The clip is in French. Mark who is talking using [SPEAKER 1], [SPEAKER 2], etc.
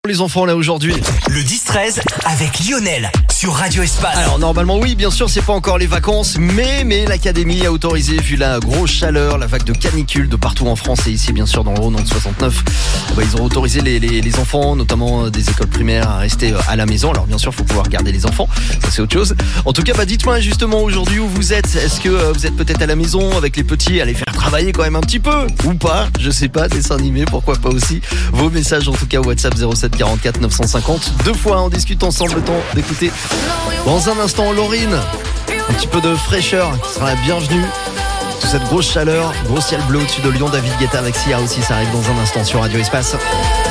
[SPEAKER 1] Les enfants là aujourd'hui.
[SPEAKER 2] Le 10-13 avec Lionel sur Radio Espace.
[SPEAKER 1] Alors normalement oui, bien sûr c'est pas encore les vacances, mais l'académie a autorisé, vu la grosse chaleur, la vague de canicule de partout en France et ici bien sûr dans le Rhône dans le 69, ils ont autorisé les enfants, notamment des écoles primaires, à rester à la maison. Alors bien sûr faut pouvoir garder les enfants, ça c'est autre chose. En tout cas dites-moi justement aujourd'hui où vous êtes. Est-ce que vous êtes peut-être à la maison avec les petits, à les faire travailler quand même un petit peu ou pas, je sais pas, dessin animé, pourquoi pas aussi. Vos messages en tout cas WhatsApp 07 44 950 deux fois, on discute ensemble, le temps d'écouter dans un instant Laurine, un petit peu de fraîcheur qui sera la bienvenue. Toute cette grosse chaleur, gros ciel bleu au-dessus de Lyon, David Guetta avec Sia aussi, ça arrive dans un instant sur Radio Espace.